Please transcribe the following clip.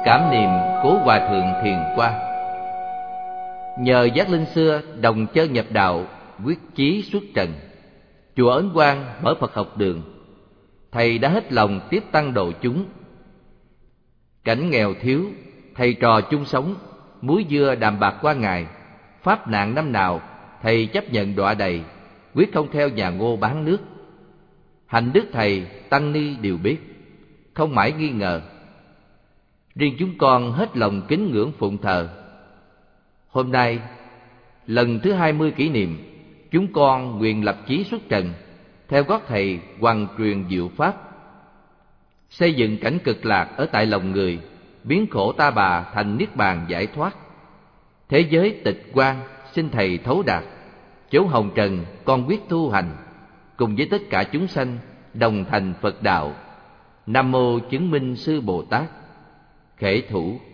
Cảm niệm Cố Hòa Thượng Thiền Quang. Nhờ giác linh xưa đồng chân nhập đạo, quyết chí xuất trần. Chùa Ấn Quang mở Phật học đường, thầy đã hết lòng tiếp tăng độ chúng. Cảnh nghèo thiếu, thầy trò chung sống, muối dưa đạm bạc qua ngày. Pháp nạn năm nào, thầy chấp nhận đọa đầy, quyết không theo nhà Ngô bán nước. Hạnh đức thầy, tăng ni đều biết, không mãi nghi ngờ. Riêng chúng con hết lòng kính ngưỡng phụng thờ. Hôm nay, lần thứ 20 kỷ niệm, chúng con nguyện lập chí xuất trần, theo gót thầy hoằng truyền diệu pháp, xây dựng cảnh cực lạc ở tại lòng người, biến khổ ta bà thành niết bàn giải thoát. Thế giới tịch quan xin thầy thấu đạt, chỗ hồng trần con quyết tu hành, cùng với tất cả chúng sanh đồng thành Phật đạo. Nam mô Chứng Minh Sư Bồ Tát. Khể thủ.